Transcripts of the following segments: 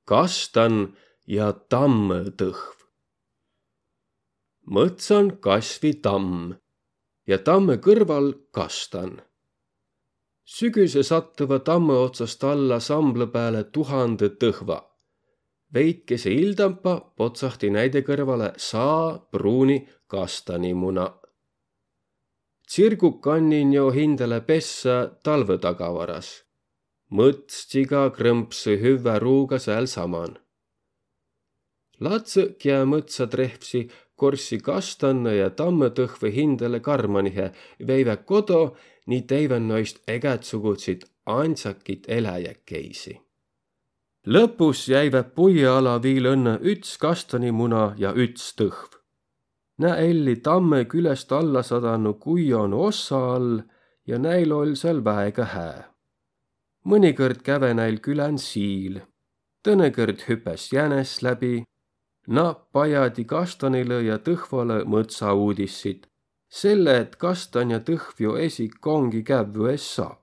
kastan ja tammõtõhv. Mõtsan kasvi tamm ja tamme kõrval kastan. Sügüse sattuva tamme otsast alla sambla peale 1000 tõhva. Veikese ildampa potsahti näide kõrvale saa pruuni kastanimuna. Tsirgu kannin jo hindele pessa talve tagavaras. Mõtstiga krõmpsi hüvä ruuga sääl saman. Latse, kia mõtsa trehvsi, korsi kastanne ja tammõtõhve hindele karmanihe veivä kodo, nii teivän noist ägätsugutsid ansakit eläjäkeisi. Lõpus jäivä puiala viil õnne üts kastanimuna ja üts tõhv. Nä elli tamme külest alla sadanu kuionu ossa all ja näil ol seal väega hää. Mõnikõrd käve näil külän siil, tõnekõrd hüpes jänes läbi, pajadi kastanile ja tõhvale mõtsa uudissid, selle, et kastan ja tõhv jo esik ongi kävvü es saa.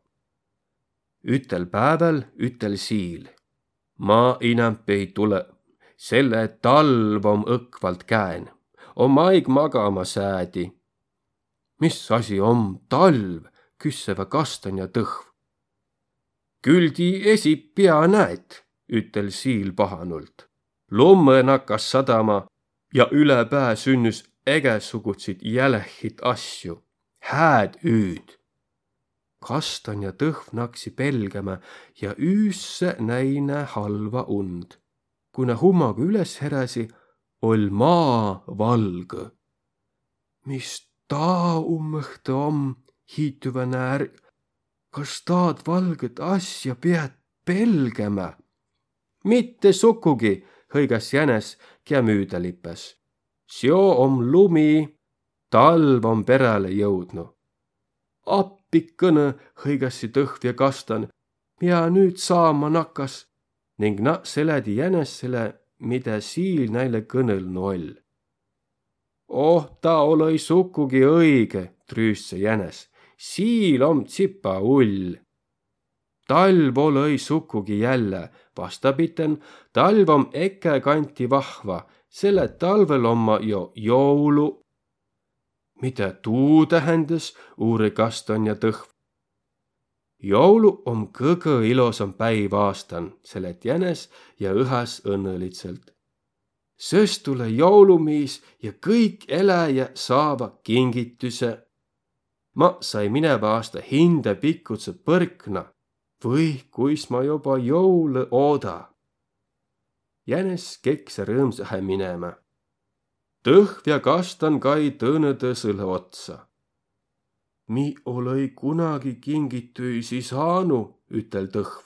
Ütel päeväl ütel siil. Ma inämp ei tule, selle talv om õkvalt käen, om aig magama säädi. Mis asi om talv, küssevä kastan ja tõhv. Küldi esip pea näed, ütel siil pahanult. Lomme nakkas sadama ja üle pää sünnüs ägäsugutsid jälehit asju. Hääd üüd. Kastan ja tõhv naksi pelgämä ja üüsse näine halva und. Kuna hummaga üles heräsi, ol maa valgõ. Mis taa ummõhte om, hiitüvä näär, kas taad valgõt asja pead pelgämä? Mitte sukugi, hõigas jänes, kia müüda lipes. Sjo om lumi, talv om peräle jõudnu. Appikõne, hõigassi tõhv ja kastan, ja nüüd saama nakkas, ning selädi jänesele, mida siil näile kõnõlnu oll. Oh, ta olõi sukugi õige, trüüsse jänes. Siil om tsipa ull. Talv olõi sukugi jälle, vastapiten, talv om äkä kanti vahva, selle talvel omma jo joulu. Mida tuu tähendas, uuri kastan ja tõhv. Joulu om kõgõ ilosam päiv aastan, sellet jänes ja õhas õnnõlitselt. Sööst tule joulumiis ja kõik eläjä saava kingitüse. Ma sai mineva aasta hinde pikkutse põrkna või kuis ma juba joule ooda. Jänes kekse rõõmsahe minema. Tõhv ja kastan kai tõõnõtõsõle otsa. Mi olõi kunagi kingitüisi saanu, ütel tõhv.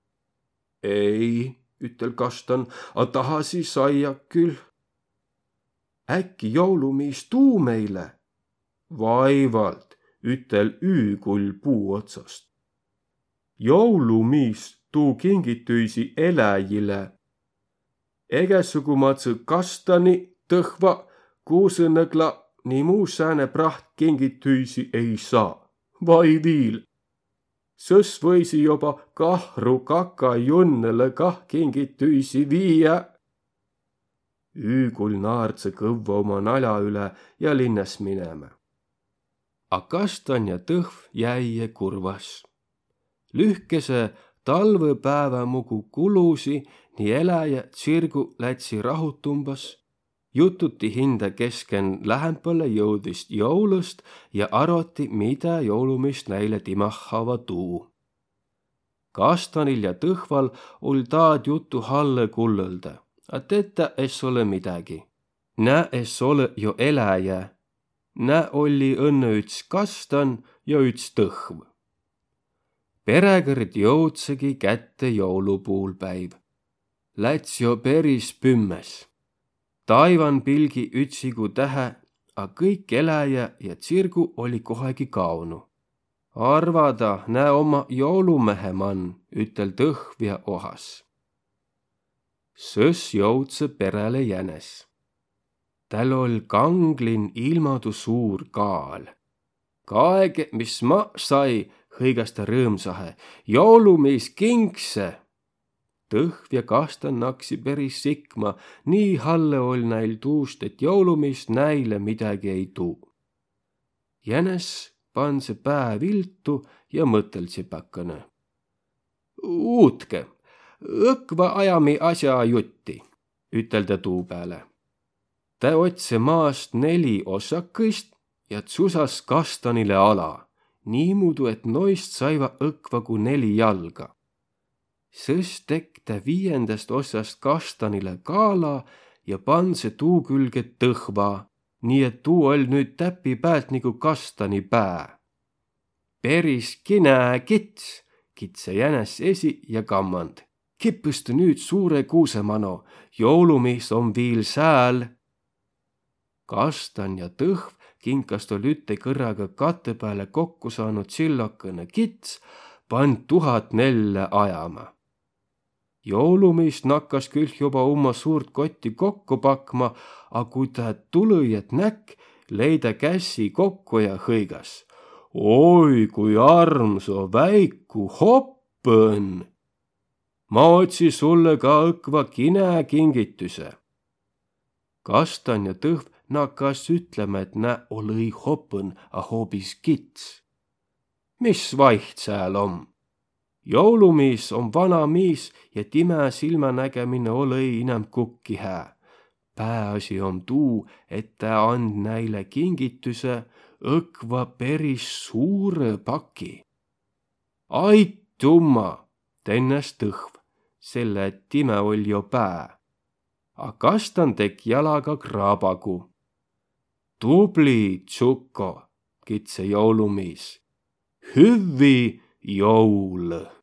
Ei, ütel kastan, a tahasi saia küll. Äkki joulumiis tuu meile? Vaivalt. Ütel üükull puu otsast. Joulumiis tuu kingitüisi eläjile. Ägäsugumatse kastani, tõhva, kuusõnõgla, nii muu sääne praht kingitüisi ei saa. Vai viil. Sõs võisi joba kahru kakajunnele kah kingitüisi viia. Üükull naardse kõvva oma nalja üle ja linnas minema. A kastan ja tõhv jäie kurvas. Lühkese talvõpäevä mugu kulusi, nii eläjä tsirgu lätsi rahutumbas, jututi hinde kesken lähempale jõudist joulust ja arvati, mida joulumist näile timahhava tuu. Kastanil ja tõhval ol taad jutu halle kullõlda, a tetta es ole midagi. Nä es ole jo eläjä. Nä oli õnne üts kastan ja üts tõhv. Perekõrd jõudsegi kätte joulupuulpäiv. Läts jo peris pümmes. Taivan pilgi ütsigu tähe, a kõik eläjä ja tsirgu oli kohegi kaunu. Arvada, nä oma joulumehe man, ütel tõhv ja ohas. Sõs jõudse perele jänes. Täl ol kanglin ilmadu suur kaal. Kaege, mis ma sai, hõigas ta rõõmsahe. Joulumiis kingse. Tõhv ja Kastan naksi päris sikma, nii halle ol näil tuust, et joulumis näile midagi ei tuu. Jänes panse pää viltu ja mõtelsipakane. Uutke, õkva ajami asja jutti, ütelda tuu peale. Ta otse maast 4 osakõist ja tsusas Kastanile ala, niimuudu, et noist saiva õkvagu 4 jalga. Sõs tek ta 5. osast Kastanile kaala ja panse tuu külge Tõhva, nii et tuu ol nüüd täpi päält nagu Kastani pää. Peris kine kits, kitse Jänes esi ja kammand. Kippüstu nüüd suure kuusemano, joulumis on viil sääl. Kastan ja Tõhv kinkas tol ütte kõrraga katte peale kokku saanud sillakõne kits, pand 1000 nelle ajama. Joulumis nakkas küll juba oma suurt kotti kokku pakma, a kui ta tulõjat näkk, leida käsi kokku ja hõigas. Oi, kui armsa väiku hoppõn! Ma otsi sulle ka õkva kine kingitüse. Kastan ja Tõhv nakkas ütlema, et nä olõi hoppõn, a hoobis kits. Mis vaiht sääl om? Joulumiis on vana miis ja timä silmänägemine olõi inämb kukki hää. Pääasi om tuu, et tä and näile kingitüse õkva peris suure paki. Aitümma, tennes Tõhv, selle et timä ol jo pää. A Kastan tek jalaga kraabagu. Tubli, Tsuko, kitse joulumiis. Hüvvi joule!